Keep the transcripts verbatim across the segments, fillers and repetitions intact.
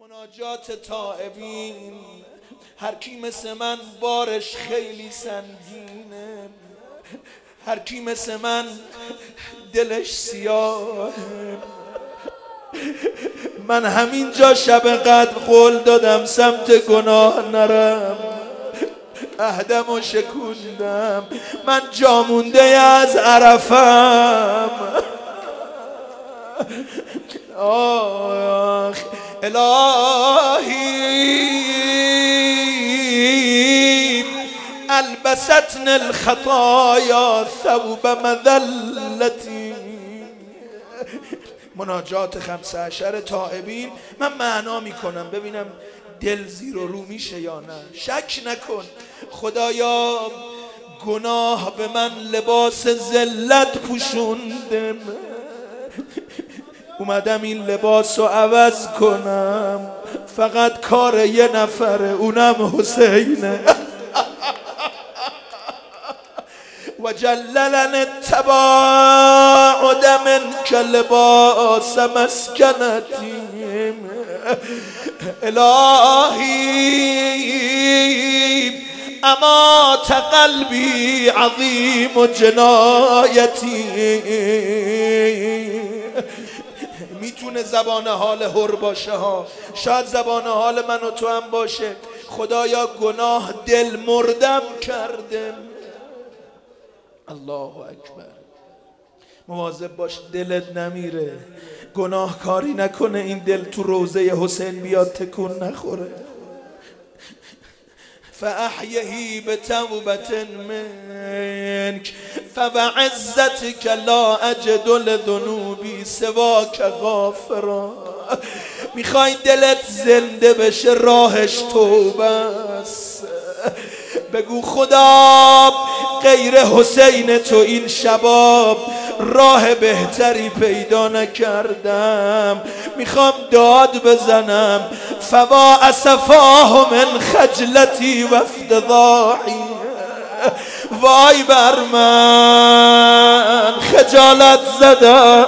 مناجات تائبین. هر کی مثل من بارش خیلی سنگینه، هر کی مثل من دلش سیاه. من همینجا شب قدر قول دادم سمت گناه نرم، عهدم و شکوندم، من جا مونده از عرفم. آخ الهی البستن الخطایا ثوب مذلتی. مناجات خمسه عشر تائبین من معنا میکنم ببینم دل زیر و رو میشه یا نه. شک نکن خدایا گناه به من لباس ذلت پوشونده، اومدم این لباس رو عوض کنم، فقط کار یه نفره اونم حسینه. و جللن التباعد منک لباس مسکنتی. الهی امات قلبی عظیم جنایتی. میتونه زبان حال هر باشه ها، شاید زبان حال من و تو هم باشه. خدایا گناه دل مردم کرده. الله اکبر. مواظب باش دلت نمیره، گناه کاری نکنه این دل تو روضه حسین بیاد تکون نخوره. فاحیهی بتوبت منک فوعزتک لا اجد لذنوبی سواک غافرا. میخوای دلت زنده بشه راهش توبه است. بگو خدا غیر حسین تو این شباب راه بهتری پیدا نکردم، میخوام داد بزنم. فوا اسفاه من خجلتی و افتضاحی. وای بر من خجالت زدم.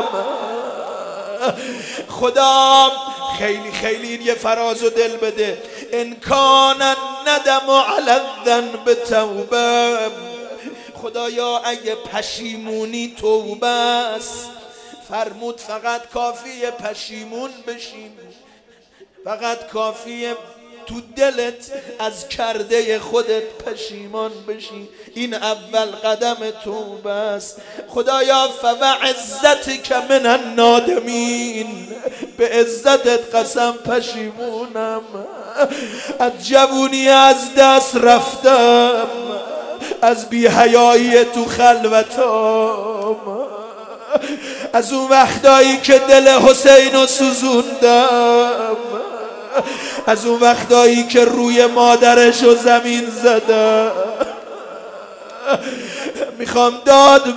خدا خیلی خیلی این یه فراز و دل بده. ان کان الندم علی الذنب توبه. خدایا اگه پشیمونی توبه است، فرمود فقط کافیه پشیمون بشیم، فقط کافیه تو دلت از کرده خودت پشیمان بشی. این اول قدم توبه است. خدایا فوعزتک من النادمین. به عزتت قسم پشیمونم، از جوونی از دست رفتم، از بی حیایی تو خلوتام، از اون وقتایی که دل حسین رو سوزوندم، از اون وقتایی که روی مادرش رو زمین زدم. میخوام داد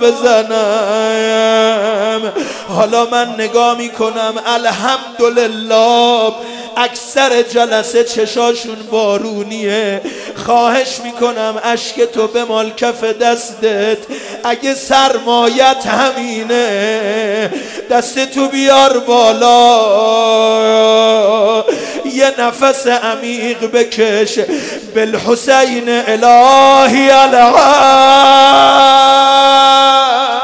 بزنم. حالا من نگاه میکنم الحمدلله اکثر جلسه چشاشون بارونیه. خواهش میکنم اشک تو بمال کف دستت. اگه سرمایت همینه دست تو بیار بالا، یه نفس عمیق بکش. بالحسین الهی الهی.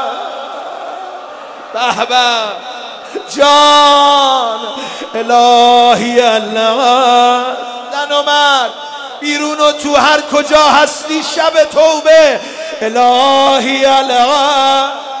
بهبه جان الهی الله. زن و مرد بیرون و تو هر کجا هستی شب توبه الهی الله.